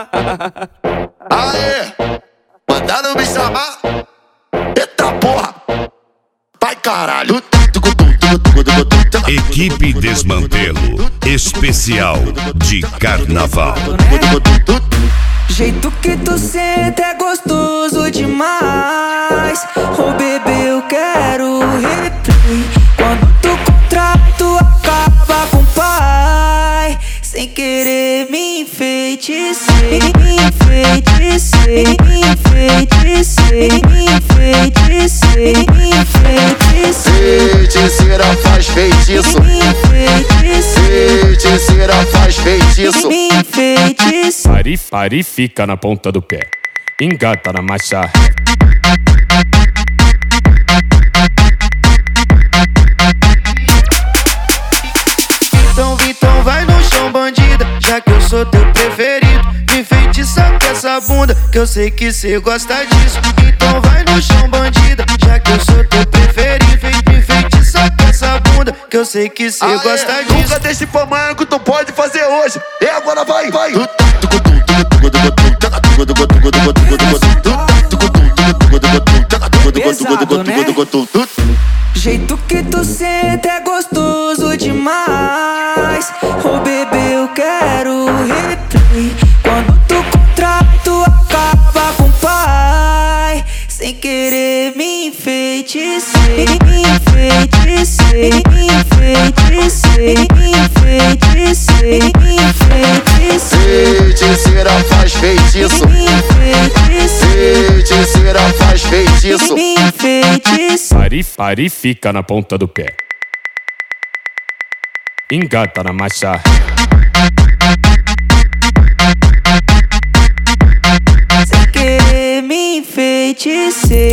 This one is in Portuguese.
Aê, mandaram me chamar. Eita porra, vai caralho. Equipe Desmantelo Especial de Carnaval. Jeito que tu senta é gostoso demais. Oh bebê, eu quero replay. Quando tu contrai, tu acaba com o pai. Sem querer me enfeitecei, me enfeitecei, me enfeitecei, me enfeitecei, me enfeitecei. Feiticeira faz feitiço, Me enfeitecei, feiticeira faz feitiço. me enfeitecei. Pare, fica na ponta do pé. Engata na marcha. Então vai no chão, bandida, já que eu sou teu preferido. Me enfeitiça com essa bunda, que eu sei que cê gosta disso. Então vai no chão, bandida, já que eu sou teu preferido. Me enfeitiça com essa bunda, que eu sei que cê gosta disso. Nunca deixe pra amanhã que tu pode fazer hoje. E agora vai, vai. Pesado, né? Jeito que tu senta é gostoso demais. Oh bebê, eu quero replay. Quando tu contrai, tu acaba com o pai. Sem querer me enfeitecei, me enfeitecei, me enfeitecei, me enfeitecei, me enfeitecei. Feiticeira faz feitiço, Me enfeitecei, feiticeira faz feitiço. me enfeitecei. Pare, fica na ponta do pé. Engata na marcha. Sem querer me enfeitecei.